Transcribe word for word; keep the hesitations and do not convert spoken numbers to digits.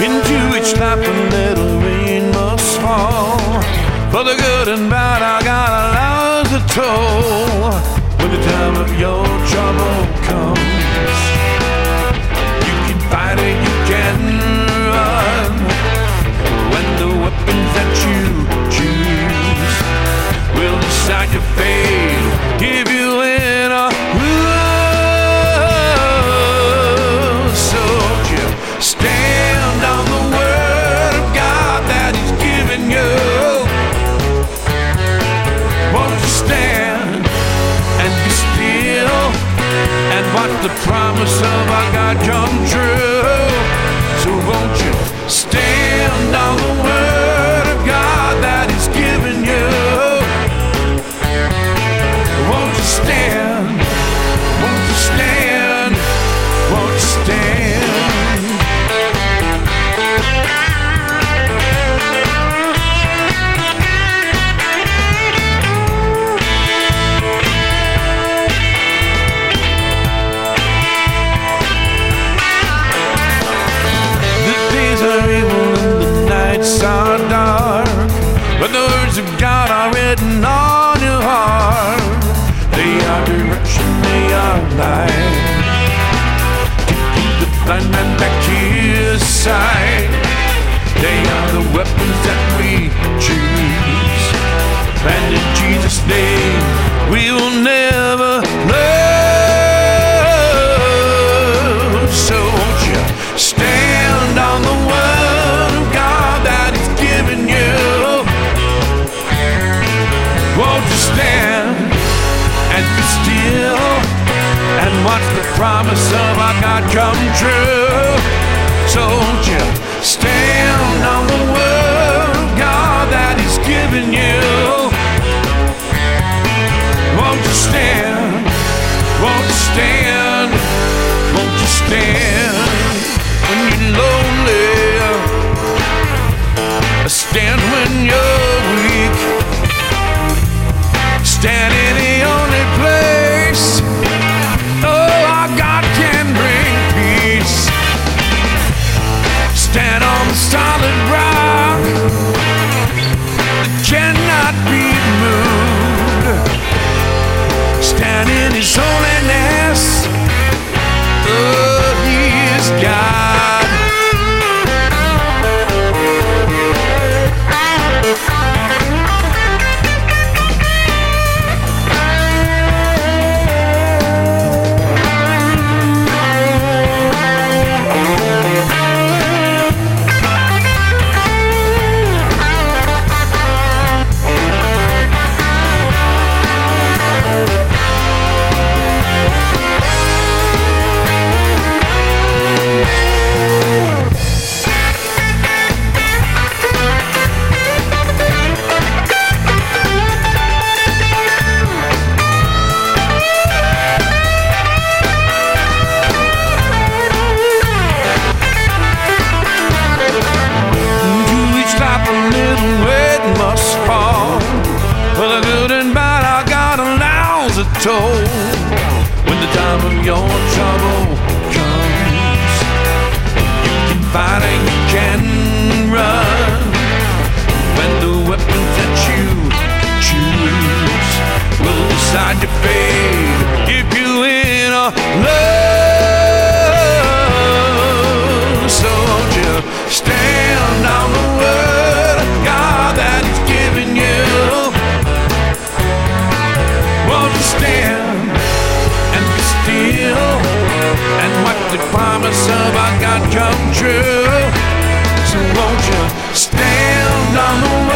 Into each life a little rain must fall. For the good and bad, I got a lousy toll. When the time of your trouble comes, you can fight it, you can run. When the weapons that you choose will decide your fate, if you win or lose. Soldier, stand on the word of God that He's given you. Won't you stand and be still and watch the promise of our God come true? So won't you stand on the word of God that He's given you? Won't you stand? Won't you stand? Won't you stand? The days are evil and the nights are dark, but the words of God are written on your heart. They are direction, they are light. To keep the blind man back to His side. They are the weapons that we choose. And in Jesus' name, we will never lose. So won't you stand on the word of God that He's given you? Won't you stand and be still and watch the promise of our God come true? So won't you stand on the word of God that He's given you? Won't you stand? Won't you stand? Won't you stand when you're lonely? Stand when you're weak. Stand in the only place, oh, our God can bring peace. Stand on the solid rock that cannot be moved. Stand in His holiness, oh, He is God. Told when the time of your trouble comes, you can fight and you can run. When the weapons that you choose will decide your fate, if you win or lose. So won't you stand on the word of God that He's given you? Won't you stand and be still and watch the promise of our God come true? So won't you stand on the